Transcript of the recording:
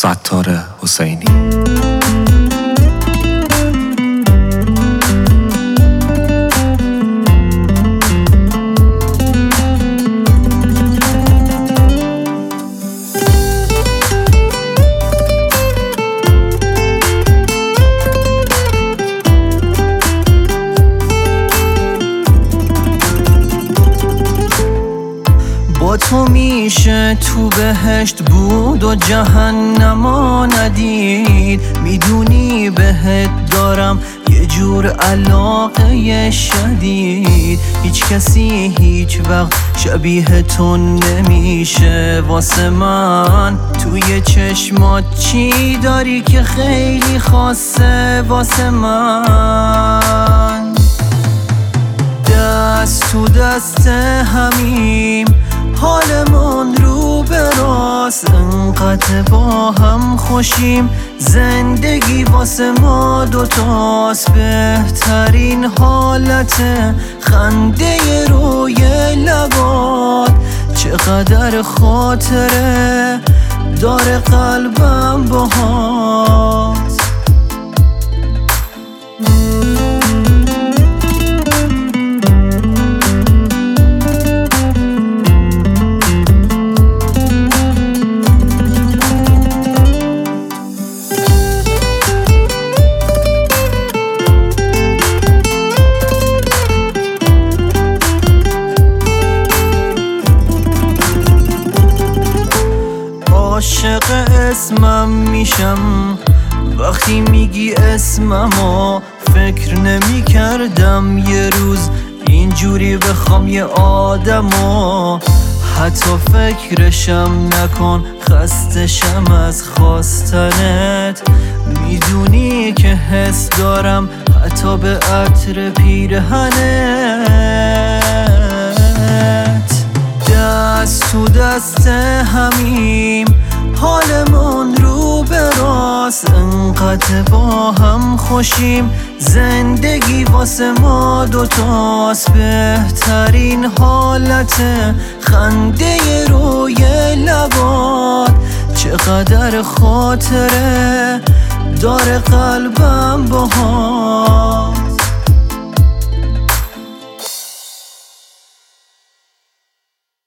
ستار حسینی. با تو میشه تو بهشت بود و جهنما ندید. میدونی بهت دارم یه جور علاقه شدید. هیچ کسی هیچ وقت شبیه تو نمیشه واسه من. توی چشمات چی داری که خیلی خاصه واسه من؟ دست تو دست همیم، حالمون رو به راست، انقدر با هم خوشیم. زندگی واسه ما دوتاست، بهترین حالت خنده روی لبات. چقدر خاطره داره قلبم باهات. عاشق اسمم میشم وقتی میگی اسممو. فکر نمی کردم یه روز اینجوری بخوام یه آدمو. حتی فکرشم نکن، خستشم از خواستنت. میدونی که حس دارم حتی به عطر پیرهنت. دست تو دست همیم، حالمون رو به راست، انقدر با هم خوشیم. زندگی واسه ما دوتاست، بهترین حالت خنده روی لبات. چقدر خاطره داره قلبم باهات.